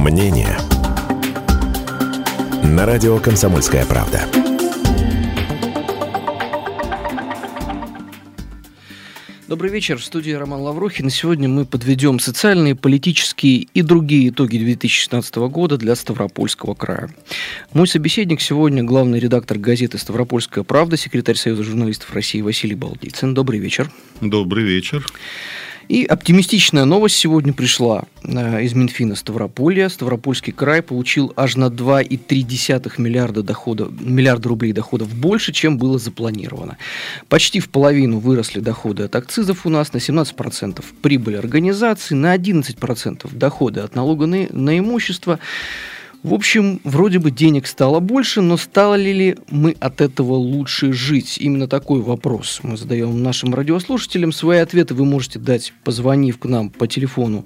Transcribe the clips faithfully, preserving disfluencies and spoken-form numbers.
Мнение на радио «Комсомольская правда». Добрый вечер, в студии Роман Лаврухин. Сегодня мы подведем социальные, политические и другие итоги две тысячи шестнадцатого года для Ставропольского края. Мой собеседник сегодня главный редактор газеты «Ставропольская правда», секретарь Союза журналистов России Василий Балдицын. Добрый вечер. Добрый вечер. И оптимистичная новость сегодня пришла из Минфина Ставрополья. Ставропольский край получил аж на два целых три десятых миллиарда, дохода, миллиарда рублей доходов больше, чем было запланировано. Почти в половину выросли доходы от акцизов у нас, на семнадцать процентов прибыль организации, на одиннадцать процентов доходы от налога на, на имущество. В общем, вроде бы денег стало больше, но стало ли мы от этого лучше жить? Именно такой вопрос мы задаем нашим радиослушателям. Свои ответы вы можете дать, позвонив к нам по телефону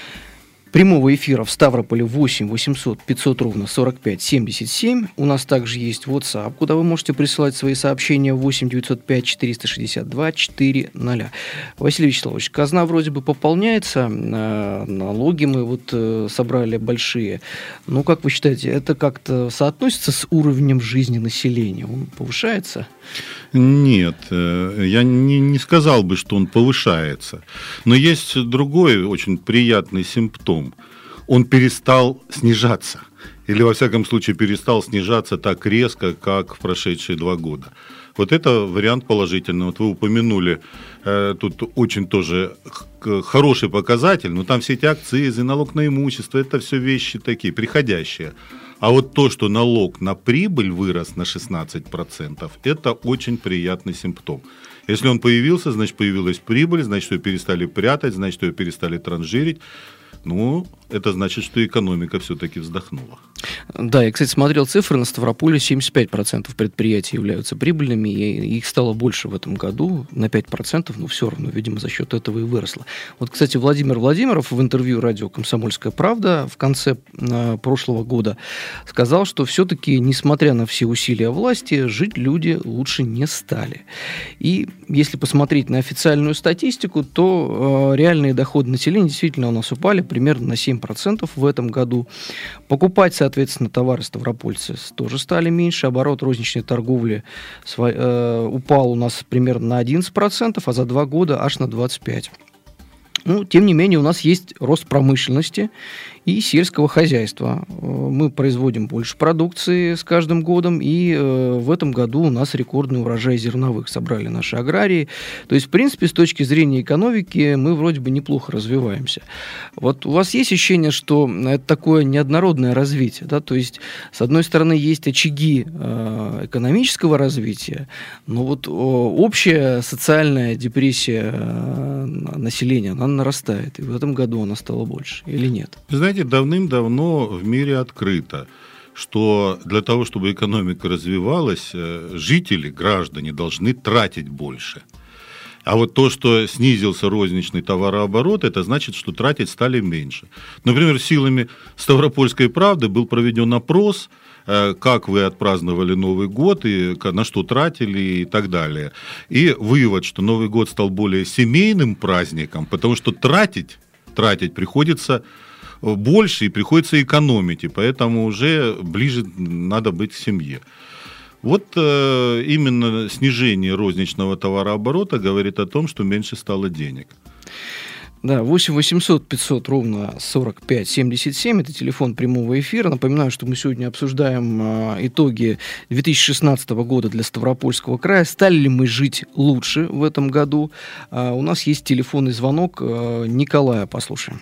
прямого эфира в Ставрополе восемь восемьсот пятьсот ровно сорок пять семьдесят семь. У нас также есть WhatsApp, куда вы можете присылать свои сообщения восемь девятьсот пять четыреста шестьдесят два четыреста. Василий Вячеславович, казна вроде бы пополняется, налоги мы вот собрали большие. Ну, как вы считаете, это как-то соотносится с уровнем жизни населения? Он повышается? Нет, я не, не сказал бы, что он повышается. Но есть другой очень приятный симптом. Он перестал снижаться. Или, во всяком случае, перестал снижаться так резко, как в прошедшие два года. Вот это вариант положительный. Вот вы упомянули, э, тут очень тоже х- хороший показатель, но там все эти акцизы, налог на имущество, это все вещи такие, приходящие. А вот то, что налог на прибыль вырос на шестнадцать процентов, это очень приятный симптом. Если он появился, значит, появилась прибыль, значит, ее перестали прятать, значит, ее перестали транжирить. Ну, это значит, что экономика все-таки вздохнула. Да, я, кстати, смотрел цифры, на Ставрополе семьдесят пять процентов предприятий являются прибыльными, и их стало больше в этом году, на пять процентов, но все равно, видимо, за счет этого и выросло. Вот, кстати, Владимир Владимиров в интервью радио «Комсомольская правда» в конце э, прошлого года сказал, что все-таки, несмотря на все усилия власти, жить люди лучше не стали. И если посмотреть на официальную статистику, то э, реальные доходы населения действительно у нас упали примерно на семь процентов в этом году. Покупать, соответственно, товары ставропольцы тоже стали меньше. Оборот розничной торговли э, упал у нас примерно на одиннадцать процентов, а за два года аж на двадцать пять процентов. Ну, тем не менее, у нас есть рост промышленности и сельского хозяйства. Мы производим больше продукции с каждым годом, и э, в этом году у нас рекордный урожай зерновых собрали наши аграрии. То есть, в принципе, с точки зрения экономики мы вроде бы неплохо развиваемся. Вот у вас есть ощущение, что это такое неоднородное развитие, да? То есть, с одной стороны, есть очаги э, экономического развития, но вот э, общая социальная депрессия э, населения, она нарастает, и в этом году она стала больше, или нет? Знаете, давным-давно в мире открыто, что для того, чтобы экономика развивалась, жители, граждане должны тратить больше. А вот то, что снизился розничный товарооборот, это значит, что тратить стали меньше. Например, силами Ставропольской правды был проведен опрос, как вы отпраздновали Новый год, и на что тратили и так далее. И вывод, что Новый год стал более семейным праздником, потому что тратить, тратить приходится больше и приходится экономить, и поэтому уже ближе надо быть к семье. Вот э, именно снижение розничного товарооборота говорит о том, что меньше стало денег. Да, восемь восемьсот пятьсот ровно сорок пять семьдесят семь, это телефон прямого эфира. Напоминаю, что мы сегодня обсуждаем э, итоги две тысячи шестнадцатого года для Ставропольского края. Стали ли мы жить лучше в этом году? Э, у нас есть телефонный звонок. Э, Николая послушаем.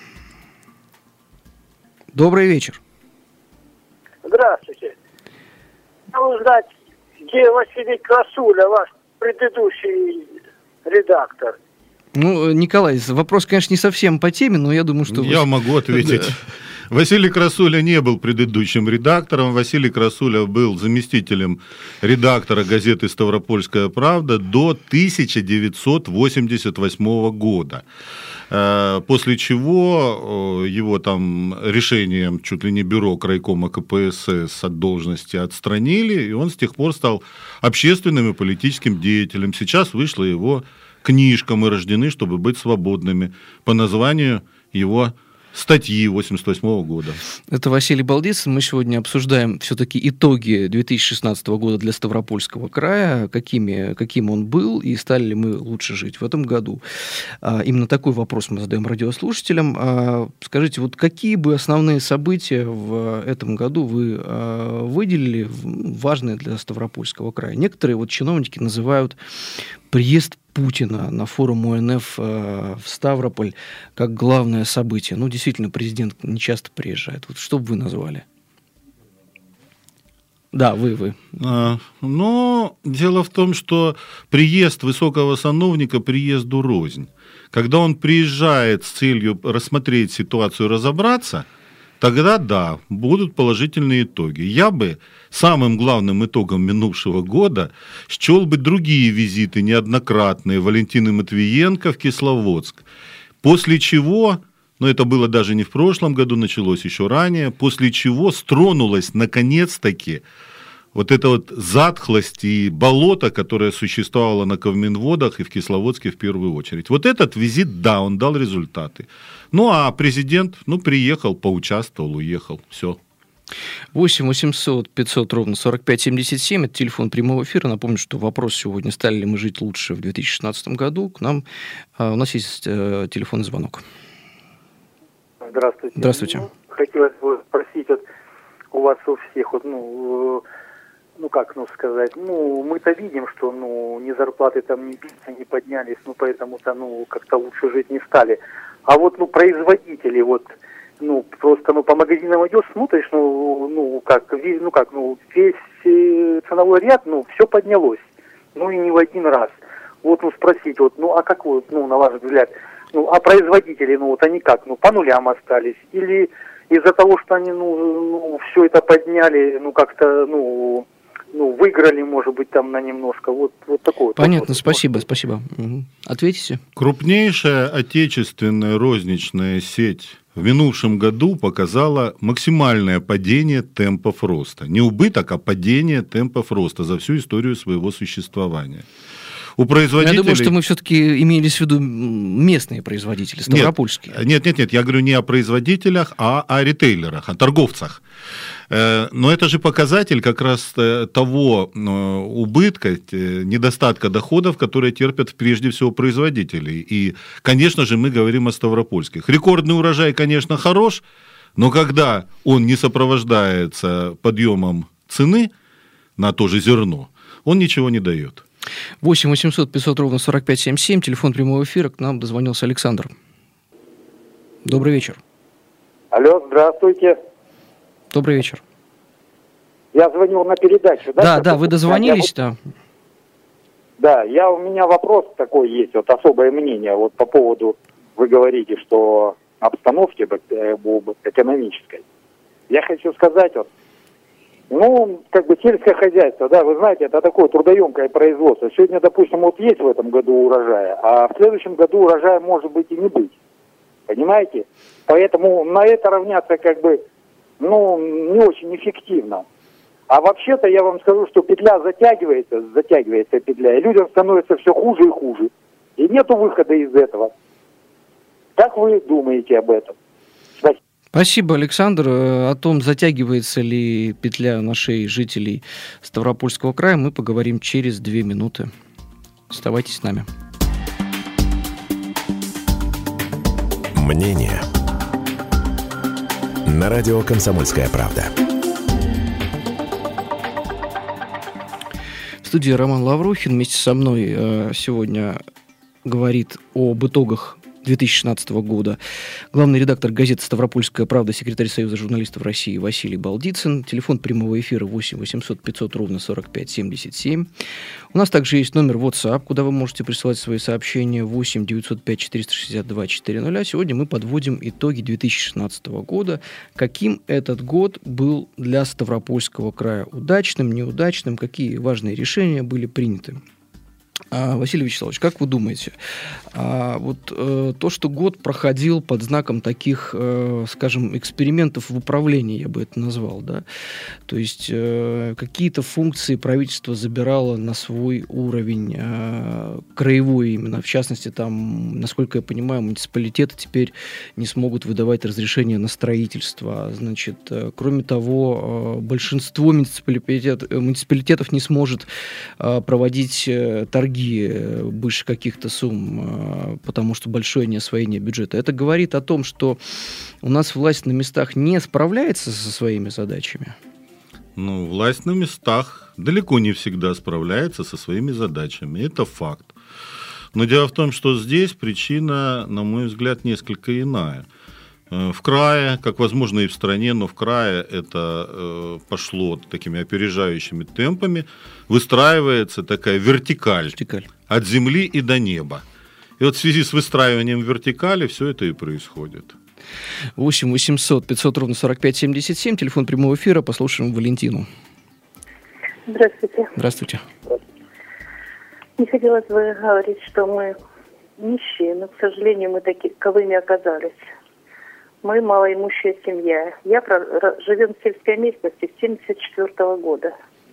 Добрый вечер. Здравствуйте. Я узнать, где Василий Красуля, ваш предыдущий редактор? Ну, Николай, вопрос, конечно, не совсем по теме, но я думаю, что... Я вы... могу ответить. Да. Василий Красуля не был предыдущим редактором. Василий Красуля был заместителем редактора газеты «Ставропольская правда» до тысяча девятьсот восемьдесят восьмого года. После чего его там решением чуть ли не бюро крайкома ка пэ эс эс от должности отстранили, и он с тех пор стал общественным и политическим деятелем. Сейчас вышла его книжка «Мы рождены, чтобы быть свободными» по названию его статьи восемьдесят восьмого года. Это Василий Балдицын. Мы сегодня обсуждаем все-таки итоги две тысячи шестнадцатого года для Ставропольского края, какими, каким он был, и стали ли мы лучше жить в этом году. А, именно такой вопрос мы задаем радиослушателям. А, скажите, вот какие бы основные события в этом году вы а, выделили, важные для Ставропольского края? Некоторые вот чиновники называют приезд Путина на форум О Н Ф э, в Ставрополь как главное событие. Ну, действительно, президент не часто приезжает. Вот что бы вы назвали? Да, вы, вы. А, но дело в том, что приезд высокого сановника приезду рознь. Когда он приезжает с целью рассмотреть ситуацию, разобраться, тогда да, будут положительные итоги. Я бы самым главным итогом минувшего года счел бы другие визиты неоднократные Валентины Матвиенко в Кисловодск. После чего, но это было даже не в прошлом году, началось еще ранее, после чего стронулась наконец-таки вот эта вот затхлость и болото, которое существовало на Ковминводах и в Кисловодске в первую очередь. Вот этот визит, да, он дал результаты. Ну, а президент, ну, приехал, поучаствовал, уехал, все. восемь восемьсот пятьсот ровно сорок пять семьдесят семь, это телефон прямого эфира. Напомню, что вопрос сегодня: стали ли мы жить лучше в две тысячи шестнадцатом году. К нам а, у нас есть э, телефонный звонок. Здравствуйте. Здравствуйте. Ну, хотелось бы спросить вот, у вас у всех, вот, ну, ну как, ну сказать, ну мы-то видим, что ну ни зарплаты там не не поднялись, ну поэтому-то ну как-то лучше жить не стали. А вот ну производители вот. Ну, просто, ну, по магазинам идешь, смотришь, ну, ну, как, ну, как, ну, весь э, ценовой ряд, ну, все поднялось. Ну, и не в один раз. Вот, ну, спросить, вот, ну, а как вот, ну, на ваш взгляд, ну, а производители, ну, вот они как, ну, по нулям остались? Или из-за того, что они, ну, ну все это подняли, ну, как-то, ну, ну, выиграли, может быть, там на немножко, вот, вот такое. Понятно, вот, спасибо, вот. спасибо. Угу. Ответите? Крупнейшая отечественная розничная сеть в минувшем году показала максимальное падение темпов роста. Не убыток, а падение темпов роста за всю историю своего существования. У производителей... Я думаю, что мы все-таки имелись в виду местные производители, ставропольские. Нет, нет, нет, я говорю не о производителях, а о ритейлерах, о торговцах. Но это же показатель как раз того убытка, недостатка доходов, которые терпят прежде всего производители. И, конечно же, мы говорим о ставропольских. Рекордный урожай, конечно, хорош, но когда он не сопровождается подъемом цены на то же зерно, он ничего не дает. восемь восемьсот пятьсот ровно сорок пять семьдесят семь, телефон прямого эфира, к нам дозвонился Александр. Добрый вечер. Алло, здравствуйте. Добрый вечер. Я звонил на передачу, да? Да, да, вы дозвонились, я, да. Да, я, у меня вопрос такой есть, вот особое мнение, вот по поводу, вы говорите, что обстановки экономической. Я хочу сказать, вот, ну, как бы сельское хозяйство, да, вы знаете, это такое трудоемкое производство. Сегодня, допустим, вот есть в этом году урожая, а в следующем году урожая может быть и не быть. Понимаете? Поэтому на это равняться как бы, ну, не очень эффективно. А вообще-то я вам скажу, что петля затягивается, затягивается петля, и людям становится все хуже и хуже. И нету выхода из этого. Как вы думаете об этом? Спасибо. Спасибо, Александр. О том, затягивается ли петля на шее жителей Ставропольского края, мы поговорим через две минуты. Оставайтесь с нами. Мнение на радио «Комсомольская правда». В студии Роман Лаврухин вместе со мной сегодня говорит об итогах две тысячи шестнадцатого года главный редактор газеты «Ставропольская правда», секретарь Союза журналистов России Василий Балдицын. Телефон прямого эфира восемь восемьсот пятьсот ровно сорок пять семьдесят семь. У нас также есть номер WhatsApp, куда вы можете присылать свои сообщения, восемь девятьсот пять четыреста шестьдесят два четыреста. Сегодня мы подводим итоги две тысячи шестнадцатого года. Каким этот год был для Ставропольского края? Удачным, неудачным? Какие важные решения были приняты? А, Василий Вячеславович, как вы думаете, а, вот э, то, что год проходил под знаком таких, э, скажем, экспериментов в управлении, я бы это назвал, да, то есть э, какие-то функции правительство забирало на свой уровень, э, краевой именно, в частности, там, насколько я понимаю, муниципалитеты теперь не смогут выдавать разрешение на строительство, значит, э, кроме того, э, большинство муниципалитет, муниципалитетов не сможет э, проводить э, торги больше каких-то сумм, потому что большое неосвоение бюджета. Это говорит о том, что у нас власть на местах не справляется со своими задачами? Ну, власть на местах далеко не всегда справляется со своими задачами. Это факт. Но дело в том, что здесь причина, на мой взгляд, несколько иная. В крае, как возможно и в стране, но в крае это э, пошло такими опережающими темпами, выстраивается такая вертикаль, вертикаль от земли и до неба. И вот в связи с выстраиванием вертикали все это и происходит. восемь восемьсот пятьсот ровно сорок пять семьдесят семь, телефон прямого эфира, послушаем Валентину. Здравствуйте. Здравствуйте. Не хотелось бы говорить, что мы нищие, но, к сожалению, мы таковыми оказались. Мы малоимущая семья. Я про... живем в сельской местности с семьдесят четвёртого года.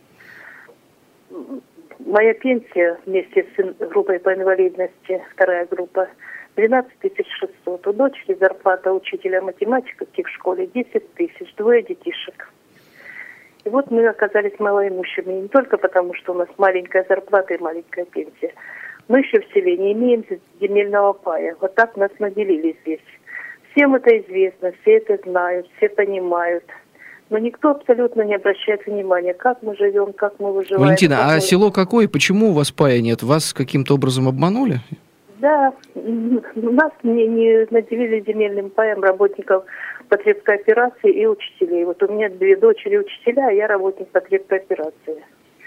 Моя пенсия вместе с группой по инвалидности, вторая группа, двенадцать тысяч шестьсот. У дочери зарплата учителя математики в школе десять тысяч, двое детишек. И вот мы оказались малоимущими. Не только потому, что у нас маленькая зарплата и маленькая пенсия. Мы еще в селе не имеем земельного пая. Вот так нас наделили здесь. Всем это известно, все это знают, все понимают. Но никто абсолютно не обращает внимания, как мы живем, как мы выживаем. Валентина, а мы... село какое? Почему у вас пая нет? Вас каким-то образом обманули? Да, нас не, не наделили земельным паем работников потребкооперации и учителей. Вот у меня две дочери учителя, а я работник потребкооперации.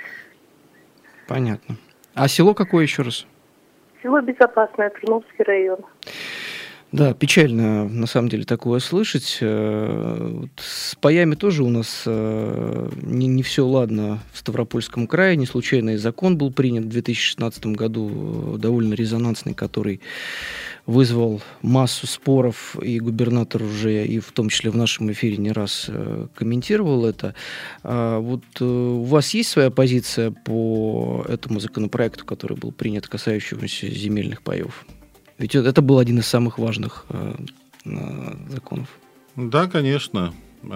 Понятно. А село какое еще раз? Село Безопасное, Крымовский район. Да, печально, на самом деле, такое слышать. Вот с паями тоже у нас не, не все ладно в Ставропольском крае. Не случайно и закон был принят в две тысячи шестнадцатом году, довольно резонансный, который вызвал массу споров, и губернатор уже, и в том числе в нашем эфире не раз комментировал это. Вот у вас есть своя позиция по этому законопроекту, который был принят, касающемуся земельных паев? Ведь это был один из самых важных э, законов. Да, конечно.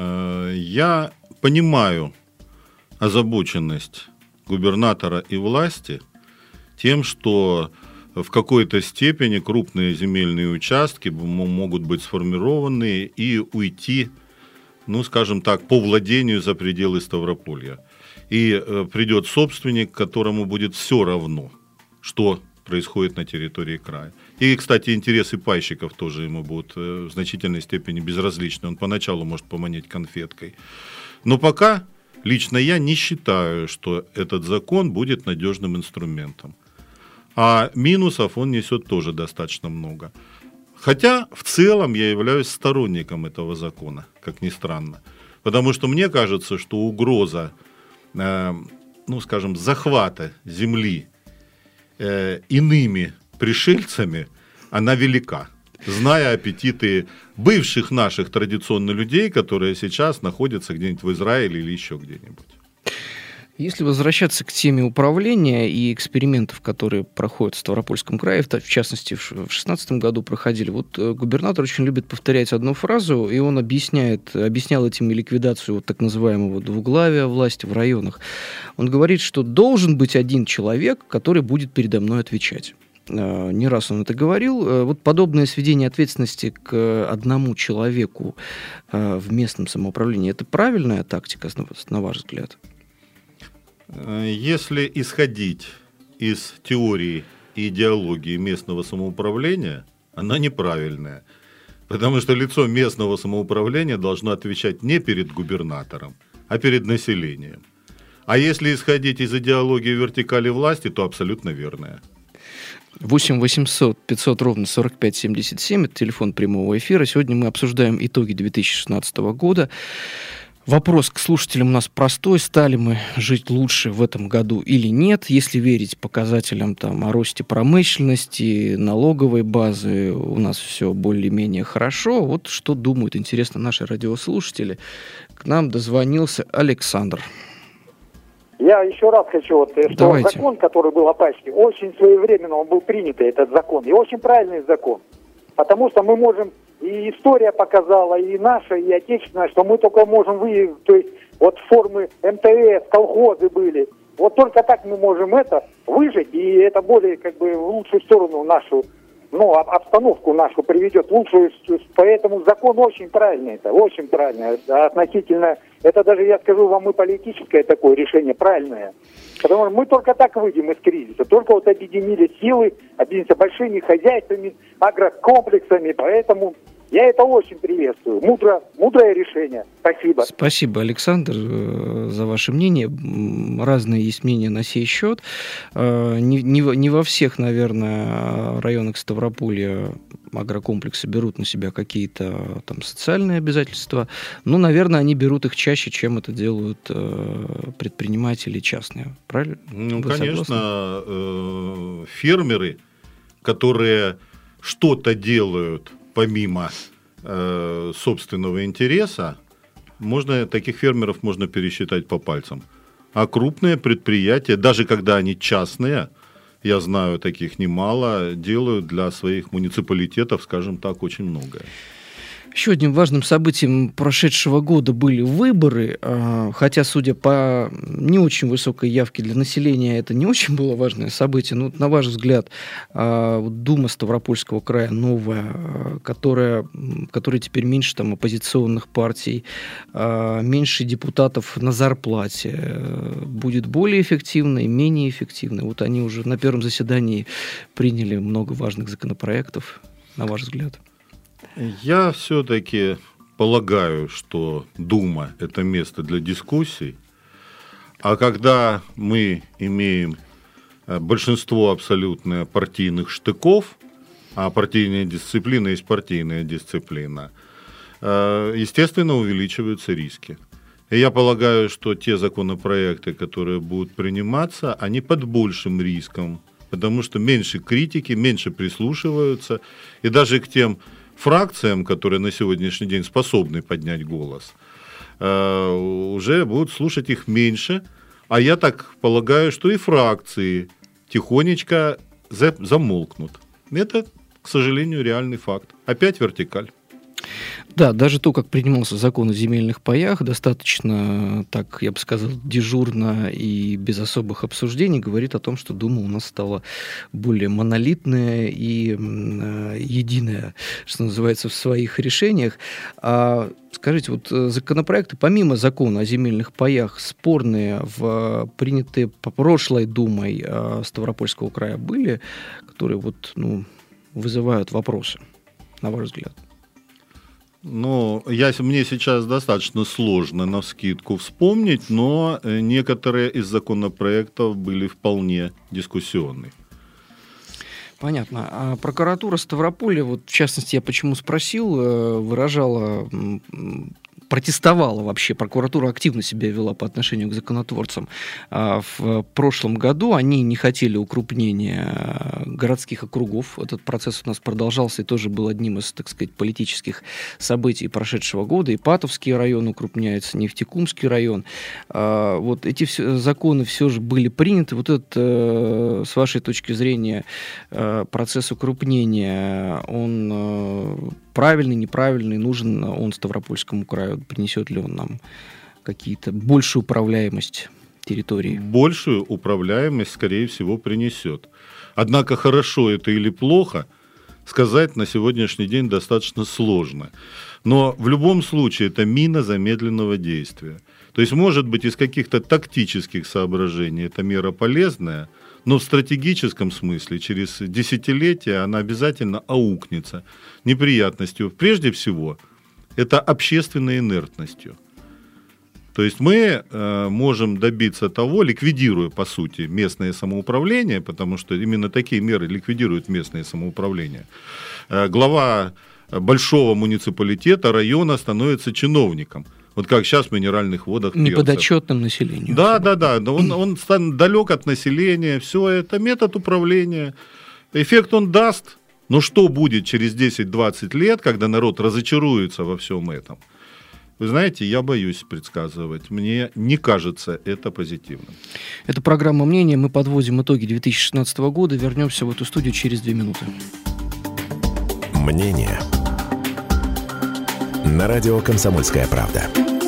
Я понимаю озабоченность губернатора и власти тем, что в какой-то степени крупные земельные участки могут быть сформированы и уйти, ну, скажем так, по владению за пределы Ставрополья. И придет собственник, которому будет все равно, что происходит на территории края. И, кстати, интересы пайщиков тоже ему будут в значительной степени безразличны. Он поначалу может поманить конфеткой. Но пока лично я не считаю, что этот закон будет надежным инструментом. А минусов он несет тоже достаточно много. Хотя в целом я являюсь сторонником этого закона, как ни странно. Потому что мне кажется, что угроза, э, ну, скажем, захвата земли э, иными пришельцами, она велика, зная аппетиты бывших наших традиционных людей, которые сейчас находятся где-нибудь в Израиле или еще где-нибудь. Если возвращаться к теме управления и экспериментов, которые проходят в Ставропольском крае, в частности, в две тысячи шестнадцатом году проходили, вот губернатор очень любит повторять одну фразу, и он объясняет, объяснял этим и ликвидацию вот так называемого двуглавия власти в районах. Он говорит, что должен быть один человек, который будет передо мной отвечать. Не раз он это говорил. Вот подобное сведение ответственности к одному человеку в местном самоуправлении, это правильная тактика, на ваш взгляд? Если исходить из теории и идеологии местного самоуправления, она неправильная. Потому что лицо местного самоуправления должно отвечать не перед губернатором, а перед населением. А если исходить из идеологии вертикали власти, то абсолютно верная. восемь восемьсот пятьсот ровно сорок пять семьдесят семь, это телефон прямого эфира. Сегодня мы обсуждаем итоги две тысячи шестнадцатого года. Вопрос к слушателям у нас простой. Стали мы жить лучше в этом году или нет? Если верить показателям там, о росте промышленности, налоговой базы, у нас все более-менее хорошо. Вот что думают, интересно, наши радиослушатели. К нам дозвонился Александр. Я еще раз хочу, вот, что Давайте. Закон, который был о пачке, очень своевременно он был принят, этот закон, и очень правильный закон. Потому что мы можем, и история показала, и наша, и отечественная, что мы только можем выявить, то есть вот формы эм тэ эс, колхозы были. Вот только так мы можем это выжить, и это более как бы в лучшую сторону нашу, ну, обстановку нашу приведет в лучшую. Поэтому закон очень правильный, это очень правильно. Относительно, это даже, я скажу вам, и политическое такое решение правильное. Потому что мы только так выйдем из кризиса. Только вот объединили силы, объединились большими хозяйствами, агрокомплексами. Поэтому я это очень приветствую. Мудро, мудрое решение. Спасибо. Спасибо, Александр, за ваше мнение. Разные есть мнения на сей счет. Не, не, не во всех, наверное, районах Ставрополья агрокомплексы берут на себя какие-то там социальные обязательства. Но, наверное, они берут их чаще, чем это делают предприниматели частные. Правильно? Ну, Вы конечно, э, фермеры, которые что-то делают помимо э, собственного интереса, можно, таких фермеров можно пересчитать по пальцам. А крупные предприятия, даже когда они частные, я знаю таких немало, делают для своих муниципалитетов, скажем так, очень многое. Еще одним важным событием прошедшего года были выборы, хотя, судя по не очень высокой явке для населения, это не очень было важное событие. Но, на ваш взгляд, Дума Ставропольского края новая, которая, которая теперь меньше там, оппозиционных партий, меньше депутатов на зарплате, будет более эффективной, менее эффективной? Вот они уже на первом заседании приняли много важных законопроектов, на ваш взгляд. Я все-таки полагаю, что Дума – это место для дискуссий, а когда мы имеем большинство абсолютно партийных штыков, а партийная дисциплина есть партийная дисциплина, естественно, увеличиваются риски. И я полагаю, что те законопроекты, которые будут приниматься, они под большим риском, потому что меньше критики, меньше прислушиваются, и даже к тем фракциям, которые на сегодняшний день способны поднять голос, уже будут слушать их меньше. А я так полагаю, что и фракции тихонечко замолкнут. Это, к сожалению, реальный факт. Опять вертикаль. Да, даже то, как принимался закон о земельных паях, достаточно, так, я бы сказал, дежурно и без особых обсуждений, говорит о том, что Дума у нас стала более монолитная и э, единая, что называется, в своих решениях. А, скажите, вот законопроекты, помимо закона о земельных паях, спорные, в, принятые по прошлой Думой э, Ставропольского края были, которые вот, ну, вызывают вопросы, на ваш взгляд? Ну, я, мне сейчас достаточно сложно навскидку вспомнить, но некоторые из законопроектов были вполне дискуссионны. Понятно. А прокуратура Ставрополя, вот в частности, я почему спросил, выражала, протестовала вообще, прокуратура активно себя вела по отношению к законотворцам. В прошлом году они не хотели укрупнения городских округов. Этот процесс у нас продолжался и тоже был одним из, так сказать, политических событий прошедшего года. Ипатовский район укрупняется, Нефтекумский район. Вот эти все, законы все же были приняты. Вот это, с вашей точки зрения, процесс укрупнения, он правильный, неправильный, нужен он Ставропольскому краю? Принесет ли он нам какие-то большую управляемость территории? Большую управляемость, скорее всего, принесет. Однако хорошо это или плохо, сказать на сегодняшний день достаточно сложно. Но в любом случае это мина замедленного действия. То есть, может быть, из каких-то тактических соображений эта мера полезная, но в стратегическом смысле через десятилетия она обязательно аукнется неприятностью. Прежде всего, это общественной инертностью. То есть мы э, можем добиться того, ликвидируя, по сути, местное самоуправление, потому что именно такие меры ликвидируют местное самоуправление. Э, глава большого муниципалитета, района становится чиновником. Вот как сейчас в минеральных водах. Неподотчетным населению. Да, да, да. Он, он далек от населения. Все это метод управления. Эффект он даст. Но что будет через десять-двадцать лет, когда народ разочаруется во всем этом? Вы знаете, я боюсь предсказывать. Мне не кажется это позитивным. Это программа «Мнение». Мы подводим итоги две тысячи шестнадцатого года. Вернемся в эту студию через две минуты. Мнение. На радио «Комсомольская правда».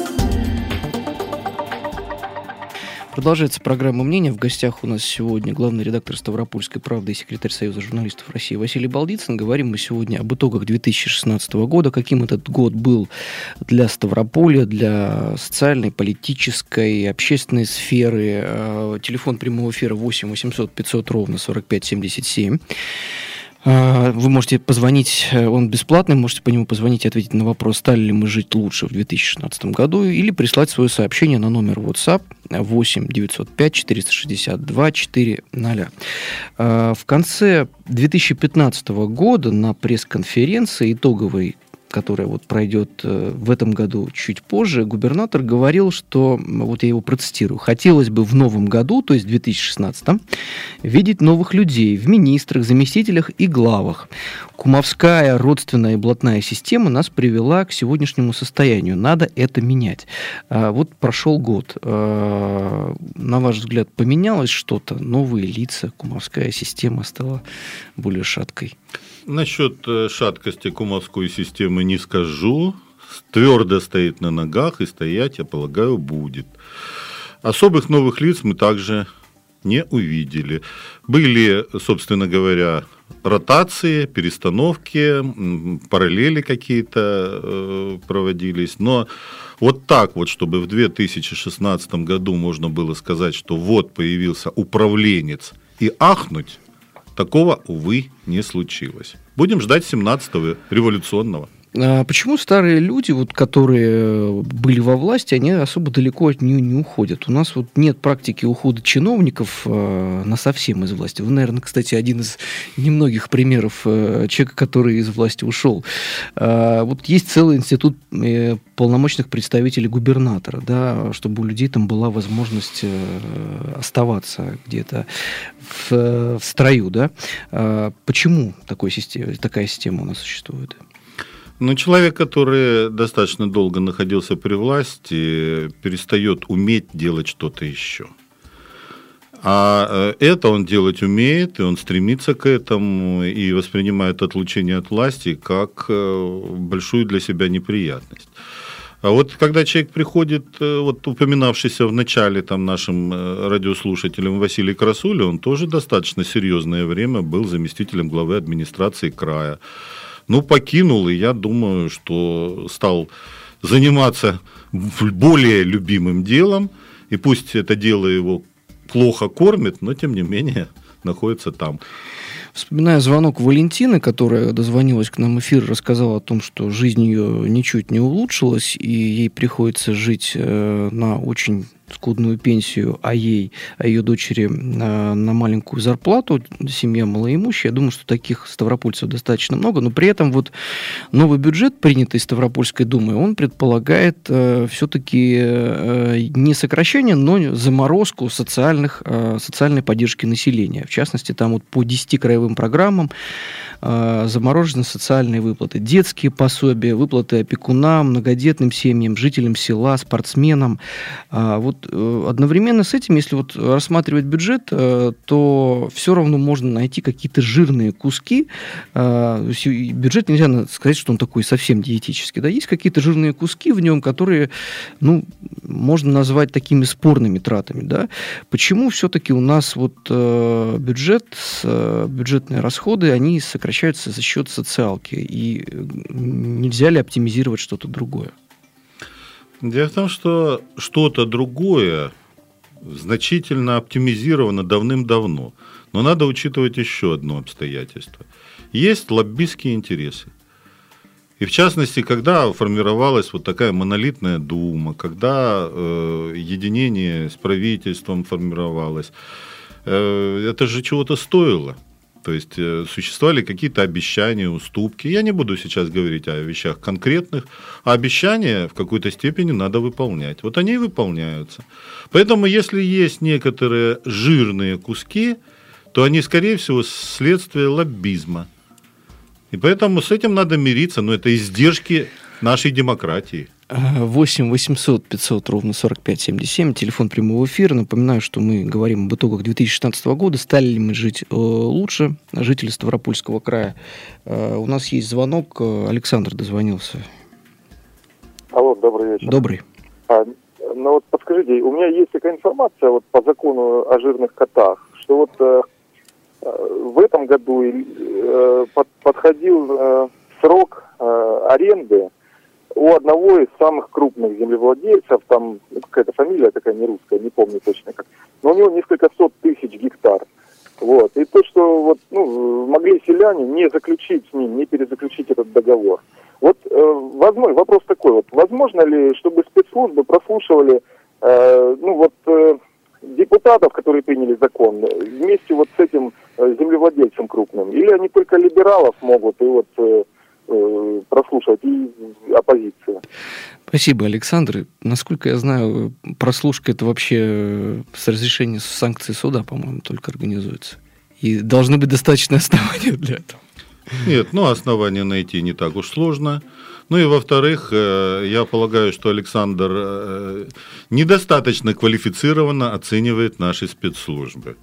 Продолжается программа «Мнение». В гостях у нас сегодня главный редактор «Ставропольской правды» и секретарь Союза журналистов России Василий Балдицын. Говорим мы сегодня об итогах две тысячи шестнадцатого года, каким этот год был для Ставрополя, для социальной, политической, общественной сферы. Телефон прямого эфира восемь восемьсот пятьсот ровно сорок пять семьдесят семь. Вы можете позвонить, он бесплатный, можете по нему позвонить и ответить на вопрос, стали ли мы жить лучше в две тысячи шестнадцатом году, или прислать свое сообщение на номер WhatsApp восемь девятьсот пять четыреста шестьдесят два четыреста. В конце две тысячи пятнадцатого года на пресс-конференции итоговой, которая вот пройдет в этом году чуть позже, губернатор говорил, что, вот я его процитирую, хотелось бы в новом году, то есть в две тысячи шестнадцатом, видеть новых людей в министрах, заместителях и главах. Кумовская родственная и блатная система нас привела к сегодняшнему состоянию. Надо это менять. Вот прошел год. На ваш взгляд, поменялось что-то? Новые лица, кумовская система стала более шаткой? Насчет шаткости кумовской системы не скажу. Твердо стоит на ногах, и стоять, я полагаю, будет. Особых новых лиц мы также не увидели. Были, собственно говоря, ротации, перестановки, параллели какие-то проводились. Но вот так вот, чтобы в две тысячи шестнадцатом году можно было сказать, что вот появился управленец и ахнуть, такого, увы, не случилось. Будем ждать семнадцатого революционного. А почему старые люди, вот, которые были во власти, они особо далеко от нее не уходят? У нас вот нет практики ухода чиновников э, насовсем из власти. Вы, наверное, кстати, один из немногих примеров э, человека, который из власти ушел. Э, вот есть целый институт э, полномочных представителей губернатора, да, чтобы у людей там была возможность э, оставаться где-то в, в строю. Да? Э, почему такой система, такая система у нас существует? Но человек, который достаточно долго находился при власти, перестает уметь делать что-то еще. А это он делать умеет, и он стремится к этому, и воспринимает отлучение от власти как большую для себя неприятность. А вот когда человек приходит, вот упоминавшийся в начале там, нашим радиослушателем Василий Красуля, он тоже достаточно серьезное время был заместителем главы администрации края. Ну, покинул, и я думаю, что стал заниматься более любимым делом, и пусть это дело его плохо кормит, но, тем не менее, находится там. Вспоминаю звонок Валентины, которая дозвонилась к нам в эфир, рассказала о том, что жизнь ее ничуть не улучшилась, и ей приходится жить на очень скудную пенсию, а ей, а ее дочери на, на маленькую зарплату, семья малоимущая. Я думаю, что таких ставропольцев достаточно много, но при этом вот новый бюджет, принятый Ставропольской думой, он предполагает э, все-таки э, не сокращение, но заморозку социальных, э, социальной поддержки населения. В частности, там вот по десяти краевым программам э, заморожены социальные выплаты, детские пособия, выплаты опекунам, многодетным семьям, жителям села, спортсменам. Э, вот одновременно с этим, если вот рассматривать бюджет, то все равно можно найти какие-то жирные куски. Бюджет нельзя сказать, что он такой совсем диетический. Да? Есть какие-то жирные куски в нем, которые, ну, можно назвать такими спорными тратами. Да? Почему все-таки у нас вот бюджет, бюджетные расходы, они сокращаются за счет социалки? И нельзя ли оптимизировать что-то другое? Дело в том, что что-то другое значительно оптимизировано давным-давно. Но надо учитывать еще одно обстоятельство. Есть лоббистские интересы. И в частности, когда формировалась вот такая монолитная дума, когда э, единение с правительством формировалось, э, это же чего-то стоило. То есть существовали какие-то обещания, уступки. Я не буду сейчас говорить о вещах конкретных, а обещания в какой-то степени надо выполнять. Вот они и выполняются. Поэтому если есть некоторые жирные куски, то они, скорее всего, следствие лоббизма. И поэтому с этим надо мириться, но это издержки нашей демократии. восемь восемьсот пятьсот ровно сорок пять семьдесят семь, телефон прямого эфира. Напоминаю, что мы говорим об итогах две тысячи шестнадцатого года. Стали ли мы жить э, лучше, жители Ставропольского края? Э, у нас есть звонок. Александр дозвонился. Алло, добрый вечер. Добрый. А, ну вот подскажите, у меня есть такая информация вот по закону о жирных котах, что вот э, в этом году э, под, подходил э, срок э, аренды у одного из самых крупных землевладельцев, там ну, какая-то фамилия такая не русская, не помню точно как, но у него несколько сот тысяч гектар. Вот. И то, что вот, ну, могли селяне не заключить с ним, не перезаключить этот договор. Вот э, возможно, вопрос такой, вот, возможно ли, чтобы спецслужбы прослушивали э, ну, вот, э, депутатов, которые приняли закон, вместе вот с этим э, землевладельцем крупным? Или они только либералов могут и вот... Э, прослушивать и оппозицию. Спасибо, Александр. Насколько я знаю, прослушка это вообще с разрешения санкций суда, по-моему, только организуется. И должны быть достаточные основания для этого. Нет, ну основания найти не так уж сложно. Ну и во-вторых, я полагаю, что Александр недостаточно квалифицированно оценивает наши спецслужбы.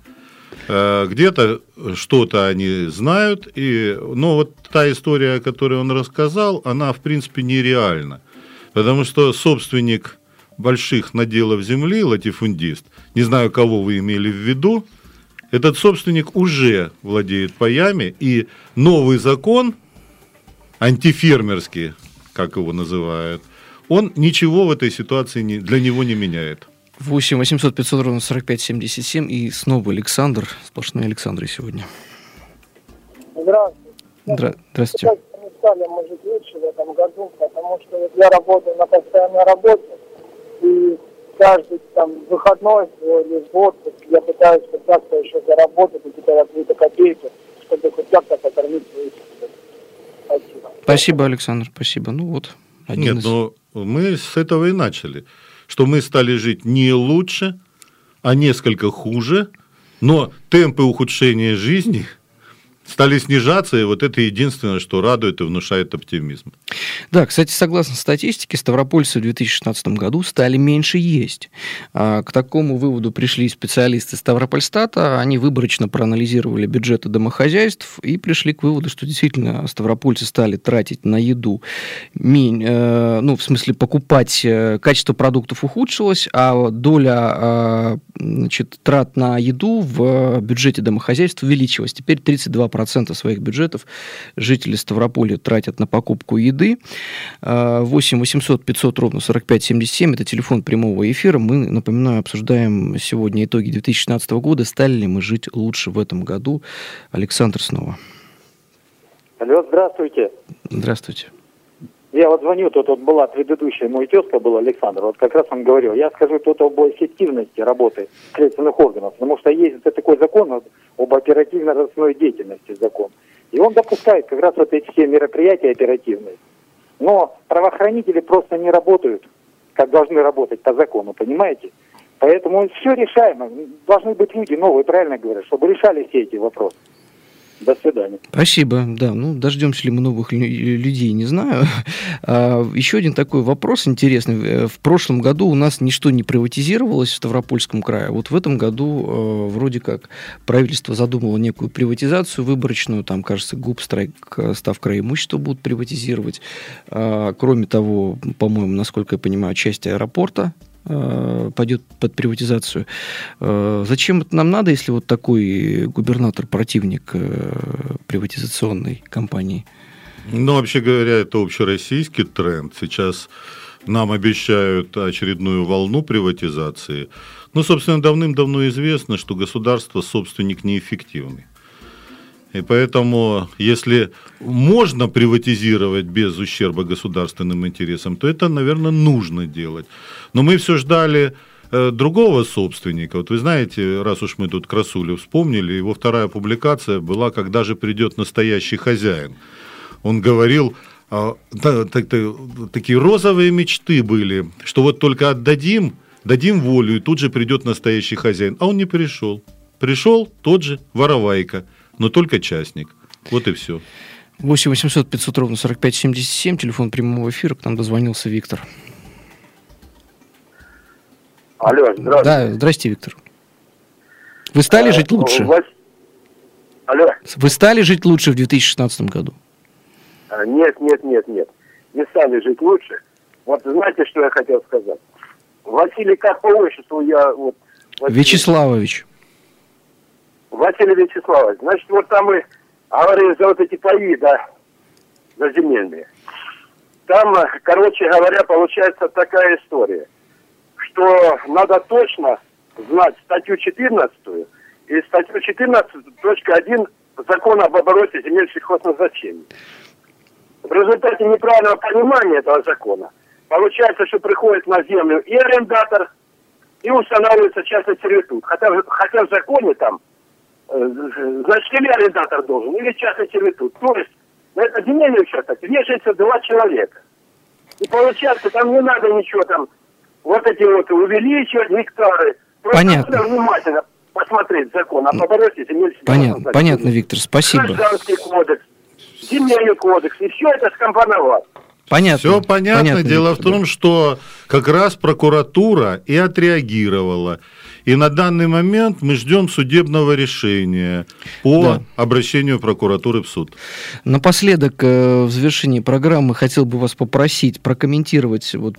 Где-то что-то они знают, и, но вот та история, о которой он рассказал, она, в принципе, нереальна. Потому что собственник больших наделов земли, латифундист, не знаю, кого вы имели в виду, этот собственник уже владеет паями, и новый закон, антифермерский, как его называют, он ничего в этой ситуации не, для него не меняет. восемь восемьсот пятьсот ровно сорок пять семьдесят семь. И снова Александр. Сплошные Александры сегодня. Здравствуйте. Здра- Здравствуйте. Как не стали мы жить лучше в этом году, потому что вот я работаю на постоянной работе, и каждый там выходной или в отпуск я пытаюсь хоть как-то еще заработать, какие-то какие-то копейки, чтобы хоть как-то покормить своих детей. Спасибо. Спасибо, Александр, спасибо. Ну вот. Один Нет, из... но мы с этого и начали. Что мы стали жить не лучше, а несколько хуже, но темпы ухудшения жизни стали снижаться, и вот это единственное, что радует и внушает оптимизм. Да, кстати, согласно статистике, ставропольцы в две тысячи шестнадцатом году стали меньше есть. К такому выводу пришли специалисты Ставропольстата. Они выборочно проанализировали бюджеты домохозяйств и пришли к выводу, что действительно ставропольцы стали тратить на еду, ну, в смысле, покупать, качество продуктов ухудшилось, а доля, значит, трат на еду в бюджете домохозяйств увеличилась. Теперь тридцать два процента своих бюджетов жители Ставрополя тратят на покупку еды. восемь восемьсот пятьсот ровно сорок пять семьдесят семь, это телефон прямого эфира. Мы, напоминаю, обсуждаем сегодня итоги две тысячи шестнадцатого года. Стали ли мы жить лучше в этом году? Александр снова. Алло, здравствуйте. Здравствуйте. Я вот звоню, тут вот была предыдущая, мой тезка был Александр, вот как раз он говорил, я скажу тут об эффективности работы следственных органов, потому что есть такой закон об оперативно-розыскной деятельности, закон, и он допускает как раз вот эти все мероприятия оперативные, но правоохранители просто не работают, как должны работать по закону, понимаете? Поэтому все решаемо, должны быть люди новые, правильно говорят, чтобы решали все эти вопросы. До свидания. Спасибо. Да, ну, дождемся ли мы новых людей, не знаю. А, еще один такой вопрос интересный. В прошлом году у нас ничто не приватизировалось в Ставропольском крае. Вот в этом году э, вроде как правительство задумало некую приватизацию выборочную. Там, кажется, Губстрайк, Ставкра имущество будут приватизировать. А, кроме того, по-моему, насколько я понимаю, часть аэропорта пойдет под приватизацию. Зачем это нам надо, если вот такой губернатор противник приватизационной компании? Ну, вообще говоря, это общероссийский тренд. Сейчас нам обещают очередную волну приватизации. Ну, собственно, давным-давно известно, что государство собственник неэффективный. И поэтому, если можно приватизировать без ущерба государственным интересам, то это, наверное, нужно делать. Но мы все ждали э, другого собственника. Вот вы знаете, раз уж мы тут Красулю вспомнили, его вторая публикация была «Когда же придет настоящий хозяин». Он говорил, э, да, так, так, такие розовые мечты были, что вот только отдадим, дадим волю, и тут же придет настоящий хозяин. А он не пришел. Пришел тот же воровайка, но только частник. Вот и все. восемь восемьсот пятьсот ровно сорок пять семьдесят семь, телефон прямого эфира, к нам дозвонился Виктор. Алло, здравствуйте. Да, здрасте, Виктор. Вы стали а, жить лучше? Вас... Алло. Вы стали жить лучше в две тысячи шестнадцатом году? А, нет, нет, нет, нет. Не стали жить лучше. Вот знаете, что я хотел сказать? Василий, как по отчеству я... Вот, Василий... Вячеславович. Василий Вячеславович. Значит, вот там мы говорили за вот эти паи, да, за земельные. Там, короче говоря, получается такая история, что надо точно знать статью четырнадцатую и статью четырнадцать точка один закона об обороте земель сельхозназначения. В результате неправильного понимания этого закона получается, что приходит на землю и арендатор, и устанавливается частный сервитут. Хотя, хотя в законе там, э, значит, или арендатор должен, или частный сервитут. То есть на этот земельный участок вешается два человека. И получается, там не надо ничего там, вот эти вот увеличивать гектары. Просто понятно. Надо внимательно посмотреть закон об обороте земель. Понятно, понятно, Виктор, спасибо. Гражданский кодекс, земельный кодекс, и все это скомпоновать. Понятно. Все понятно. понятно Дело Виктор, в том, да. что как раз прокуратура и отреагировала. И на данный момент мы ждем судебного решения по да. обращению прокуратуры в суд. Напоследок, в завершении программы, хотел бы вас попросить прокомментировать вот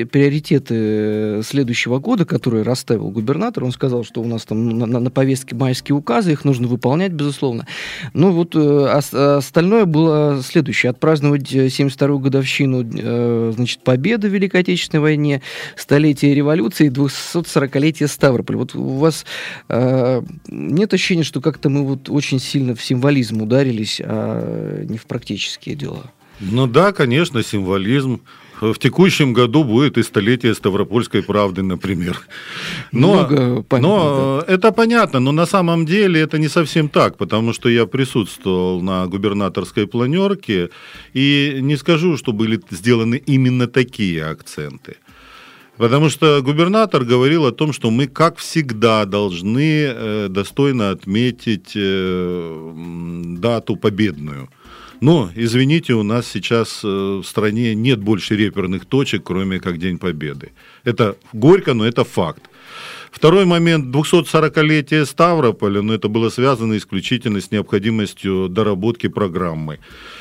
приоритеты следующего года, которые расставил губернатор. Он сказал, что у нас там на, на повестке майские указы, их нужно выполнять, безусловно. Но вот остальное было следующее. Отпраздновать семьдесят вторую годовщину, значит, победы в Великой Отечественной войне, столетие революции и двухсотсорокалетие Ставрополя. Вот у вас э, нет ощущения, что как-то мы вот очень сильно в символизм ударились, а не в практические дела? Ну да, конечно, символизм. В текущем году будет и столетие Ставропольской правды, например. Но, Много понятно, но да. это понятно, но на самом деле это не совсем так, потому что я присутствовал на губернаторской планерке, и не скажу, что были сделаны именно такие акценты. Потому что губернатор говорил о том, что мы, как всегда, должны э, достойно отметить э, дату победную. Но, извините, у нас сейчас в стране нет больше реперных точек, кроме как День Победы. Это горько, но это факт. Второй момент, двухсотсорокалетие Ставрополя, но это было связано исключительно с необходимостью доработки программы.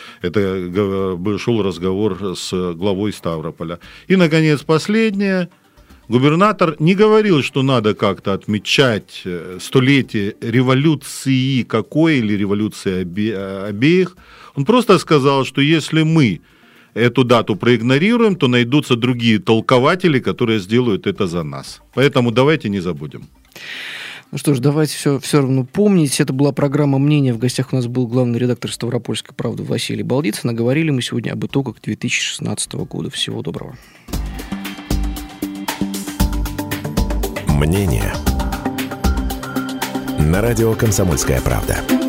Это шел разговор с главой Ставрополя. И, наконец, последнее. Губернатор не говорил, что надо как-то отмечать столетие революции какой или революции обе- обеих. Он просто сказал, что если мы эту дату проигнорируем, то найдутся другие толкователи, которые сделают это за нас. Поэтому давайте не забудем. Ну что ж, давайте все, все равно помнить. Это была программа «Мнение». В гостях у нас был главный редактор «Ставропольской правды» Василий Балдицын. Наговорили мы сегодня об итогах две тысячи шестнадцатого года. Всего доброго. Мнение на радио «Комсомольская правда».